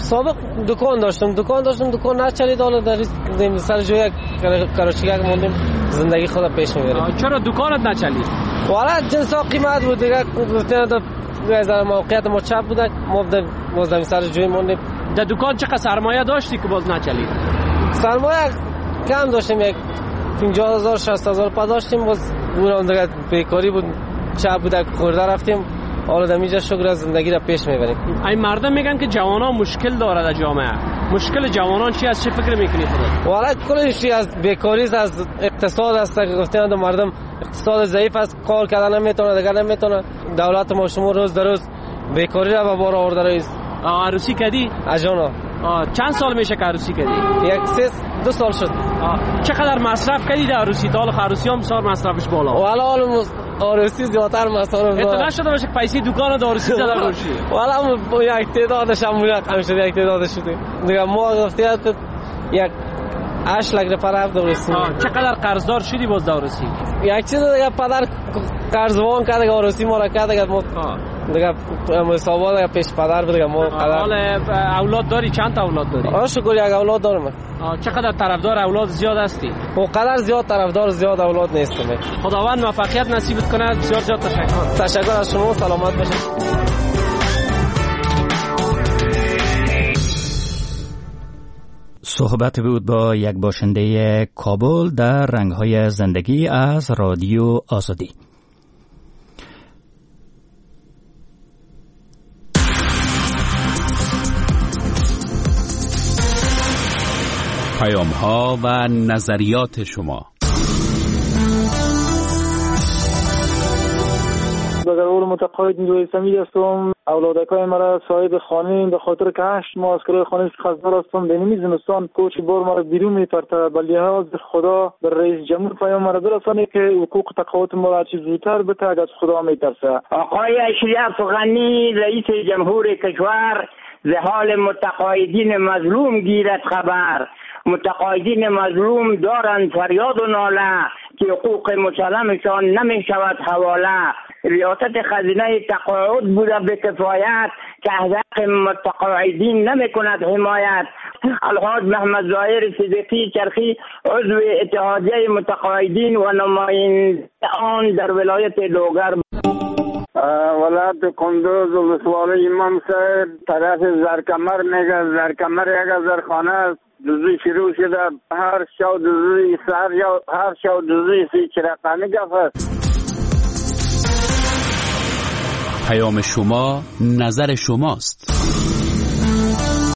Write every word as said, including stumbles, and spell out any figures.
سابق دکان داشتم دکان داشتم دکان نچلید، حالا در این سر جای کراچیگک موندیم، زندگی خود پیش میبریم. چرا دکانت نچلید؟ والا جنسا قیمت بود دیگه، گفتن تا از موقعیت ما چپ بود، ما باز در سر جای موندیم. در دکان چقدر سرمایه داشتی که باز نچلید؟ سرمایه کم داشتیم، یک پنجاه هزار شصت هزار پا داشتیم، باز اونم دیگه بیکاری بود، چپ بود خورده رفتیم. حالا در اینجا شکر از زندگی را پیش میبریم. این مردم میگن که جوانان مشکل داره در جامعه. مشکل جوانان چی است؟ چه فکر میکنی خودت؟ والا کلش از بیکاری است، از اقتصاد است که گفتن مردم اقتصاد ضعیف است، کار کردن نمیتونه، دیگه نمیتونه. دولت ما شما روز در روز بیکاری را به بار آورده است. عروسی کردی؟ اجانا. چند سال میشه که عروسی کردی؟ یک سه دو سال شد. چقدر مصرف کردی در عروسی؟ تا حالا عروسی هم بسیار مصرفش بالا. والا حالا عروسی زیادتر مصرف داره. تو نشده باشه که پیسې دکان د عروسی زده باشی؟ والا ما یک تعدادش هم همیشه یک تعدادش شده. دیگه ما گفتیم یک هشت لک پر هفت عروسی. چقدر قرضدار شدی باز در عروسی؟ یک چیز دیگه پدر قرضوان کرد، عروسی ما را کرد، دیگه ما دیگه حسابات دیگه پیش پدر بود، دیگه ما حالا اولاد داری؟ چند تا اولاد داری؟ آ شکر یک اولاد دارم. چقدر طرفدار اولاد زیاد هستی؟ او قدر زیاد طرفدار زیاد اولاد نیستم. خداوند موفقیت نصیبت کنه. بسیار زیاد تشکر. تشکر از شما، سلامت باشید. صحبت بود با یک باشنده کابل در رنگ‌های زندگی از رادیو آزادی. پیام‌ها و نظریات شما. بگرور متقاعد نیروی سمید هستم. اولادکای مرا صاحب خانه به خاطر که هشت ماه از کرای خانه خستار هستم. به نمی زمستان کوچ بار مرا بیرون میپرته. به لحاظ خدا به رئیس جمهور پیام مرا برسانه که حقوق تقاعد مرا چیز زودتر بده، از خدا میترسه. آقای اشرف غنی رئیس جمهور کشور ز حال متقاعدین مظلوم گیرد خبر. متقاعدین مظلوم دارند فریاد و ناله که حقوق مسلمشان نمی شود حواله. ریاست خزینه تقاعد بوده به کفایت که حق متقاعدین نمی کند حمایت. الحاج محمد ظاهر صدیقی چرخی عضو اتحادیه متقاعدین و نماینده آن در ولایت لوگر. ولایت کندوز و بسواره امام صاحب طرف زرکمر میگه. زرکمر یک زرخانه دوزی شروع شده، هر شو دوزی سر یا هر شو دوزی سی چرقانی گفت. پیام شما نظر شماست.